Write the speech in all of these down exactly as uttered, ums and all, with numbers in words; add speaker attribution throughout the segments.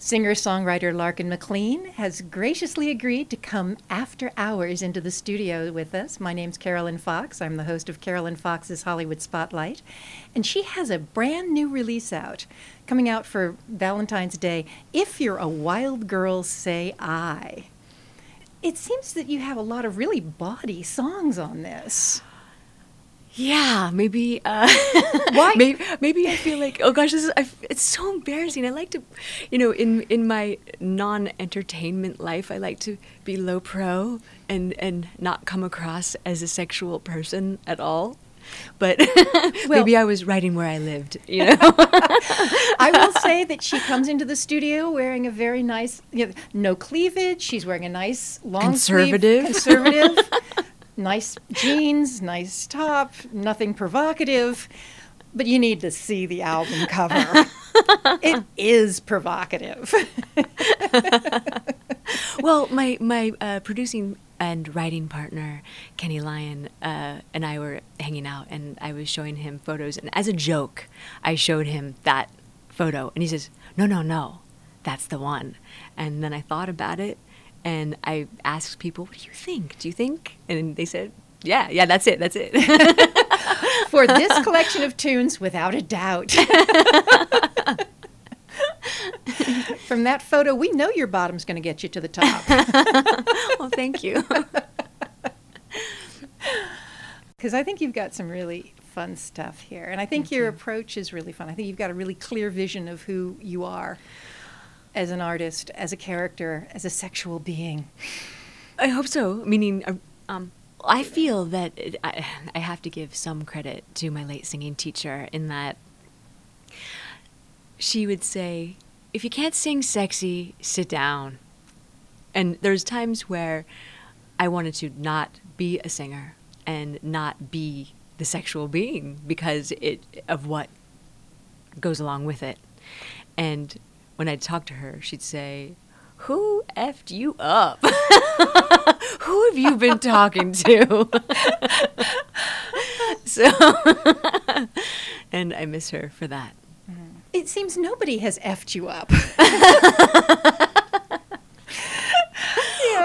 Speaker 1: Singer-songwriter Larkin McLean has graciously agreed to come after hours into the studio with us. My name's Carolyn Fox. I'm the host of Carolyn Fox's Hollywood Spotlight. And she has a brand new release out, coming out for Valentine's Day, If You're a Wild Girl, Say I. It seems that you have a lot of really bawdy songs on this.
Speaker 2: Yeah, maybe. Uh,
Speaker 1: Why?
Speaker 2: Maybe, maybe I feel like, oh gosh, this is. I, it's so embarrassing. I like to, you know, in in my non-entertainment life, I like to be low pro and and not come across as a sexual person at all. But well, maybe I was writing where I lived, you know.
Speaker 1: I will say that she comes into the studio wearing a very nice, you know, no cleavage. She's wearing a nice long
Speaker 2: conservative,
Speaker 1: sleeve, conservative. Nice jeans, nice top, nothing provocative, but you need to see the album cover. It is provocative.
Speaker 2: Well, my my uh, producing and writing partner, Kenny Lyon, uh, and I were hanging out, and I was showing him photos, and as a joke, I showed him that photo, and he says, "No, no, no, that's the one." And then I thought about it. And I asked people, what do you think? Do you think? And they said, yeah, yeah, that's it, that's it.
Speaker 1: For this collection of tunes, without a doubt. From that photo, we know your bottom's going to get you to the top.
Speaker 2: Well, thank you.
Speaker 1: Because I think you've got some really fun stuff here. And I think
Speaker 2: Thank
Speaker 1: your
Speaker 2: you.
Speaker 1: approach is really fun. I think you've got a really clear vision of who you are as an artist, as a character, as a sexual being.
Speaker 2: I hope so. Meaning, uh, um, I feel that it, I, I have to give some credit to my late singing teacher in that she would say, if you can't sing sexy, sit down. And there's times where I wanted to not be a singer and not be the sexual being because it of what goes along with it. And when I'd talk to her, she'd say, who effed you up? Who have you been talking to? So, and I miss her for that.
Speaker 1: It seems nobody has effed you up. You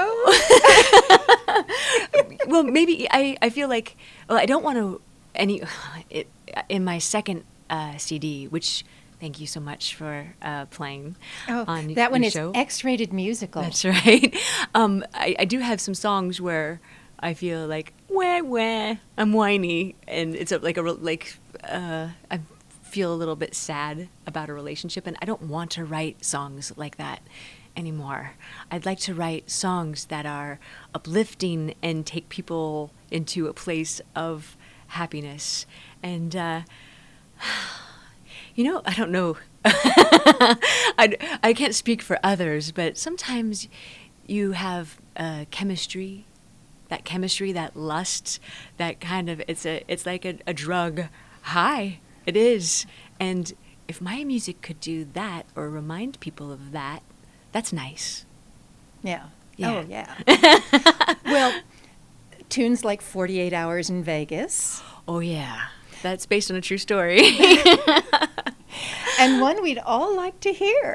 Speaker 1: know?
Speaker 2: Well, maybe I, I feel like, well, I don't want to, any, it, in my second uh, C D, which... Thank you so much for uh, playing
Speaker 1: oh,
Speaker 2: on
Speaker 1: that one
Speaker 2: your
Speaker 1: is
Speaker 2: show.
Speaker 1: X-rated musical.
Speaker 2: That's right. Um, I, I do have some songs where I feel like wah wah, I'm whiny, and it's a, like a like uh, I feel a little bit sad about a relationship, and I don't want to write songs like that anymore. I'd like to write songs that are uplifting and take people into a place of happiness, and. Uh, You know, I don't know. I, I can't speak for others, but sometimes you have uh, chemistry, that chemistry, that lust, that kind of, it's a, it's like a, a drug high. It is. And if my music could do that or remind people of that, that's nice.
Speaker 1: Yeah.
Speaker 2: Yeah.
Speaker 1: Oh, yeah. Well, tunes like forty-eight hours in Vegas.
Speaker 2: Oh, yeah. That's based on a true story.
Speaker 1: And one we'd all like to hear.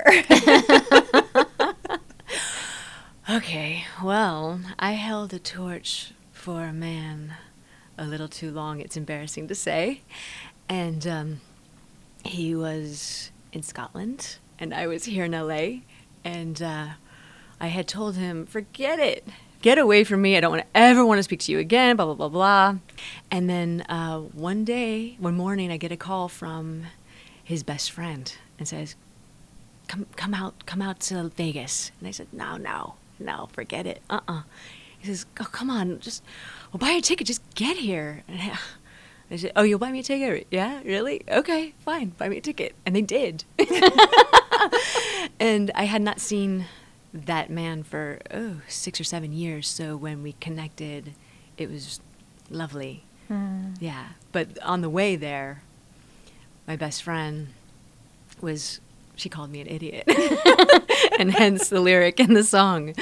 Speaker 2: Okay, well, I held a torch for a man a little too long, it's embarrassing to say. And um, he was in Scotland, and I was here in L A, and uh, I had told him, forget it. Get away from me. I don't want to ever want to speak to you again, blah, blah, blah, blah. And then uh, one day, one morning, I get a call from his best friend and says, come come out, come out to Vegas. And I said, no, no, no, forget it. Uh-uh. He says, oh, come on, just, well, buy a ticket, just get here. And I, I said, oh, you'll buy me a ticket? Yeah, really? Okay, fine, buy me a ticket. And they did. And I had not seen that man for, oh, six or seven years. So when we connected, it was lovely.
Speaker 1: Hmm.
Speaker 2: Yeah. But on the way there, my best friend was, she called me an idiot. And hence the lyric in the song.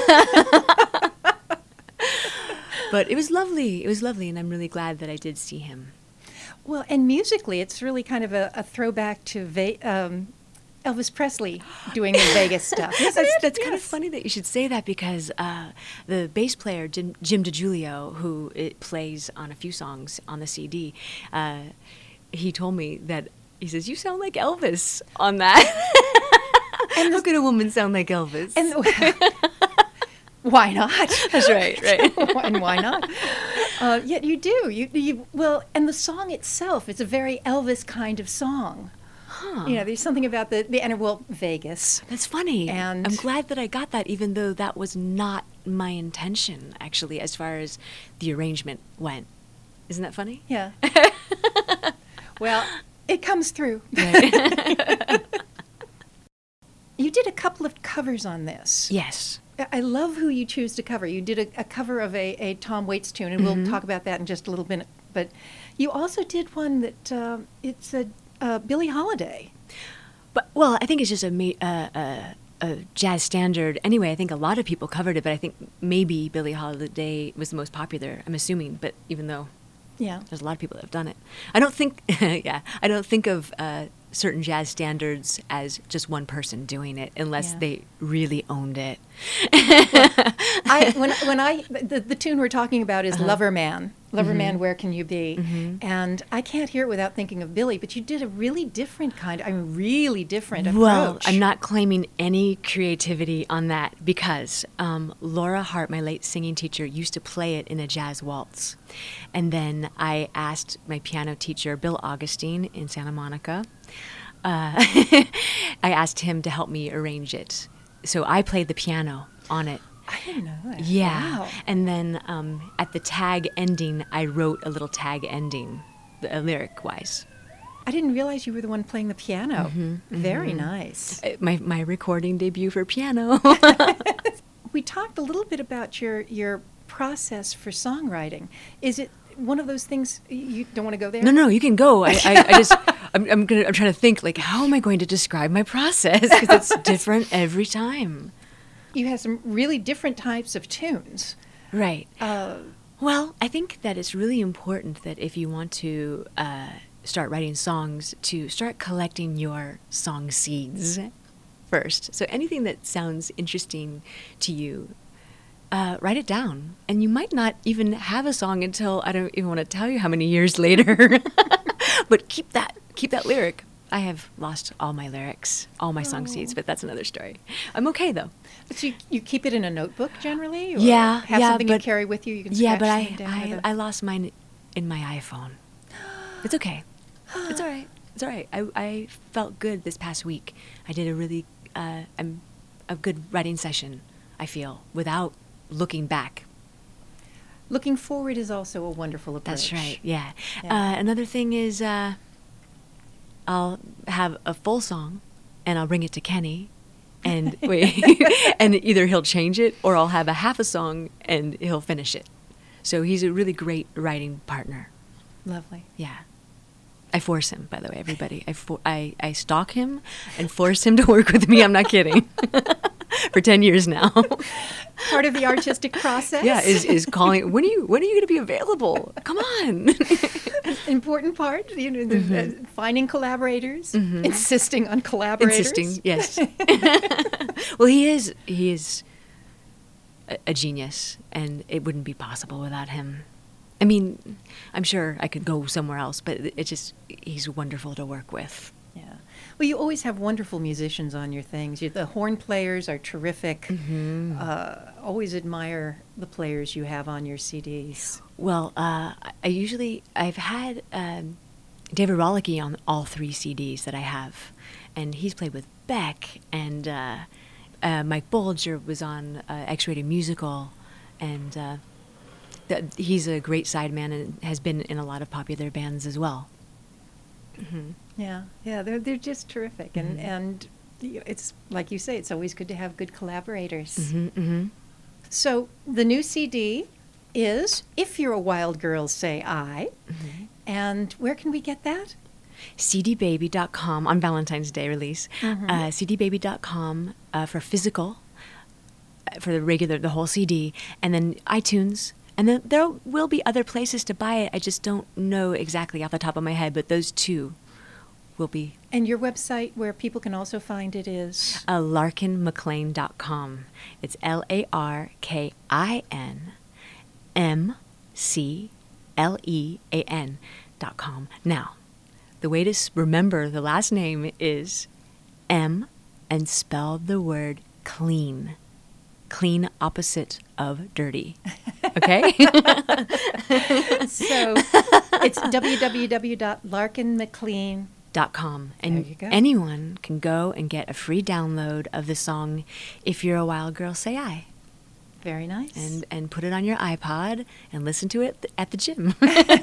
Speaker 2: But it was lovely. It was lovely. And I'm really glad that I did see him.
Speaker 1: Well, and musically, it's really kind of a, a throwback to Va- um, Elvis Presley doing the Vegas stuff.
Speaker 2: Yes, that's, that's
Speaker 1: yes.
Speaker 2: kind of funny that you should say that because uh, the bass player, Jim, Jim DiGiulio, who it plays on a few songs on the C D, uh, he told me that, he says, you sound like Elvis on that. And how could a woman sound like Elvis?
Speaker 1: And why not?
Speaker 2: That's right, right.
Speaker 1: And why not? Uh, yet you do. You, you well, and the song itself, it's a very Elvis kind of song.
Speaker 2: Huh.
Speaker 1: You know, there's something about the, the and well, Vegas.
Speaker 2: That's funny.
Speaker 1: And
Speaker 2: I'm glad that I got that, even though that was not my intention, actually, as far as the arrangement went. Isn't that funny?
Speaker 1: Yeah. Well, it comes through.
Speaker 2: Right.
Speaker 1: You did a couple of covers on this.
Speaker 2: Yes.
Speaker 1: I love who you choose to cover. You did a, a cover of a, a Tom Waits tune, and
Speaker 2: Mm-hmm.
Speaker 1: we'll talk about that in just a little bit. But you also did one that uh, it's a uh, Billie Holiday.
Speaker 2: But well, I think it's just a, ma- uh, uh, a jazz standard. Anyway, I think a lot of people covered it, but I think maybe Billie Holiday was the most popular. I'm assuming, but even though
Speaker 1: Yeah.
Speaker 2: there's a lot of people that have done it, I don't think. yeah, I don't think of uh, certain jazz standards as just one person doing it, unless
Speaker 1: Yeah.
Speaker 2: they really owned it.
Speaker 1: I when when I the, the tune we're talking about is
Speaker 2: Uh-huh.
Speaker 1: Lover Man. Lover
Speaker 2: Mm-hmm.
Speaker 1: Man, Where Can You Be?
Speaker 2: Mhm.
Speaker 1: And I can't hear it without thinking of Billie, but you did a really different kind, I mean, really different approach.
Speaker 2: Well, I'm not claiming any creativity on that because um, Laura Hart, my late singing teacher, used to play it in a jazz waltz. And then I asked my piano teacher, Bill Augustine in Santa Monica, uh, I asked him to help me arrange it. So I played the piano on it.
Speaker 1: I didn't know that.
Speaker 2: Yeah.
Speaker 1: Wow.
Speaker 2: And then um, at the tag ending, I wrote a little tag ending, uh, lyric-wise.
Speaker 1: I didn't realize you were the one playing the piano.
Speaker 2: Mm-hmm,
Speaker 1: Very nice.
Speaker 2: Uh, My, my recording debut for piano.
Speaker 1: We talked a little bit about your your process for songwriting. Is it one of those things you don't want to go there?
Speaker 2: No, no, you can go. I, I, I just, I'm, I'm gonna, I'm trying to think, like, how am I going to describe my process? Because it's different every time.
Speaker 1: You have some really different types of tunes.
Speaker 2: Right.
Speaker 1: Uh,
Speaker 2: Well, I think that it's really important that if you want to uh, start writing songs, to start collecting your song seeds first. So anything that sounds interesting to you, uh, write it down. And you might not even have a song until, I don't even want to tell you how many years later. But keep that, keep that lyric. I have lost all my lyrics, all my song seeds, but that's another story. I'm okay, though.
Speaker 1: but you, you keep it in a notebook generally? Or
Speaker 2: Yeah,
Speaker 1: have
Speaker 2: yeah,
Speaker 1: something you
Speaker 2: but-
Speaker 1: carry with you? You can
Speaker 2: Yeah,
Speaker 1: scratch
Speaker 2: but I,
Speaker 1: something down
Speaker 2: I,
Speaker 1: with a-
Speaker 2: I lost mine in my iPhone. It's okay. It's all right. It's all right. I, I felt good this past week. I did a really uh, um, a good writing session, I feel, without looking back.
Speaker 1: Looking forward is also a wonderful approach.
Speaker 2: That's right, yeah.
Speaker 1: Yeah.
Speaker 2: Uh, another thing is uh, I'll have a full song, and I'll bring it to Kenny, and wait, and either he'll change it, or I'll have a half a song, and he'll finish it. So he's a really great writing partner.
Speaker 1: Lovely.
Speaker 2: Yeah. I force him, by the way, everybody. I, for, I, I stalk him and force him to work with me. I'm not kidding. For ten years now.
Speaker 1: Part of the artistic process.
Speaker 2: Yeah, is, is calling, when are you, when are you going to be available? Come on.
Speaker 1: Important part, you know, the,
Speaker 2: Mm-hmm.
Speaker 1: uh, finding collaborators, insisting on collaborators.
Speaker 2: Insisting, yes. Well, he is, he is a, a genius, and it wouldn't be possible without him. I mean, I'm sure I could go somewhere else, but it it just, he's wonderful to work with.
Speaker 1: Yeah. Well, you always have wonderful musicians on your things. You, the horn players are terrific.
Speaker 2: Mm-hmm.
Speaker 1: Uh, always admire the players you have on your C Ds.
Speaker 2: Well, uh, I usually, I've had um, David Rollicke on all three C Ds that I have, and he's played with Beck, and uh, uh, Mike Bolger was on uh, X-Rated Musical, and uh, th- he's a great sideman and has been in a lot of popular bands as well. Mm-hmm.
Speaker 1: Yeah, yeah, they're they're just terrific, and
Speaker 2: Mhm.
Speaker 1: and you know, it's like you say, it's always good to have good collaborators.
Speaker 2: Mm-hmm, mm-hmm.
Speaker 1: So the new C D is "If You're a Wild Girl, Say I,"
Speaker 2: Mm-hmm.
Speaker 1: and where can we get that?
Speaker 2: C D baby dot com on Valentine's Day release.
Speaker 1: Mhm.
Speaker 2: Uh, C D baby dot com uh, for physical, uh, for the regular, the whole C D, and then iTunes. And then there will be other places to buy it. I just don't know exactly off the top of my head, but those two will be.
Speaker 1: And your website where people can also find it is?
Speaker 2: Uh, larkin mclean dot com. It's L A R K I N M C L E A N dot com. Now, the way to s- remember the last name is M and spell the word clean. Clean opposite of dirty. Okay?
Speaker 1: So it's w w w dot larkin mclean
Speaker 2: dot com. And
Speaker 1: There you go.
Speaker 2: anyone can go and get a free download of the song If You're a Wild Girl, Say I.
Speaker 1: Very nice.
Speaker 2: And, and put it on your iPod and listen to it th- at the gym.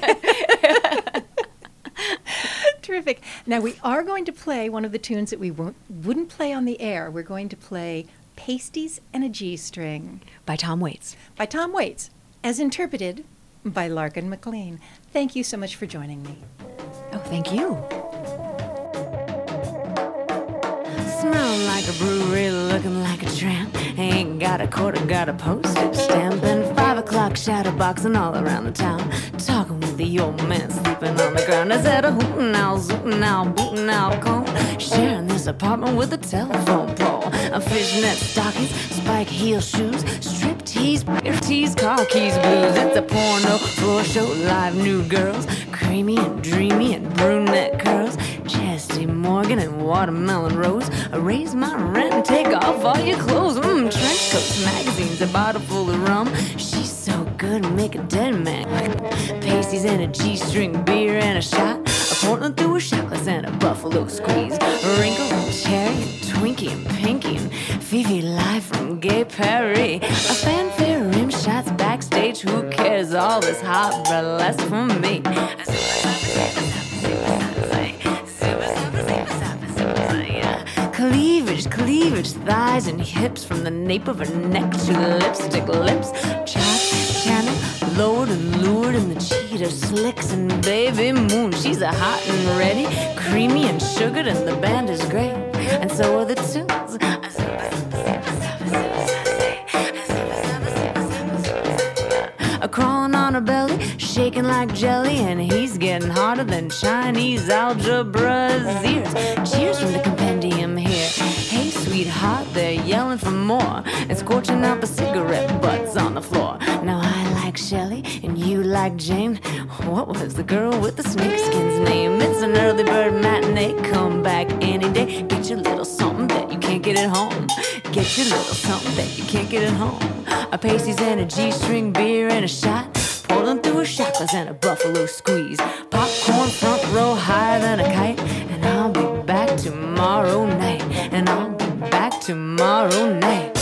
Speaker 1: Terrific. Now, we are going to play one of the tunes that we won't, wouldn't play on the air. We're going to play Pasties and a G-String
Speaker 2: By Tom Waits.
Speaker 1: by Tom Waits, as interpreted by Larkin McLean. Thank you so much for joining me.
Speaker 2: Oh, thank you. Smell like a brewery, looking like a tramp. Ain't got a quarter, got a postage stamp. And five o'clock shadow boxing all around the town. Talking with the old man sleeping on the ground. I said a hootin' owl, zootin' owl, bootin' owl cone. Sharing this apartment with a telephone pole. A fishnet stockings, spike heel shoes, strip tees, tees, car keys, blues. It's a porno floor show, live new girls. Creamy and dreamy and brunette curls. Chesty Morgan and Watermelon Rose. I raise my rent and take off all your clothes. Mmm, trench coats, magazines, a bottle full of rum. She's so good, make a dead man. Pasties and a G-string, beer and a shot. A Portland through a shot glass and a Buffalo squeeze. A wrinkle and cherry and Twinkie and Pinky and Fifi live from Gay Perry. A fanfare, rim shots backstage. Who cares? All this hot burlesque from me. Cleavage, cleavage, thighs and hips from the nape of her neck to lipstick lips. Chop, channel, lowered and lured in the cheetah slicks. And baby moon, she's a hot and ready, creamy and sugared, and the band is great. And so are the tunes. A crawling on her belly, shaking like jelly, and he's getting harder than Chinese algebra's ears. Cheers from the compendium here. Hey, sweetheart, they're yelling for more and scorching out the cigarette butts on the floor. Now I like Shelley and you like Jane. What was the girl with the snakeskin's name? It's an early bird matinee. Come back any day. Get your little something that you can't get at home. Get your little something that you can't get at home. A pasties and a G-string, beer and a shot. Portland through a shot glass and a Buffalo squeeze. Popcorn front row higher than a kite. And I'll be back tomorrow night. And I'll be back tomorrow night.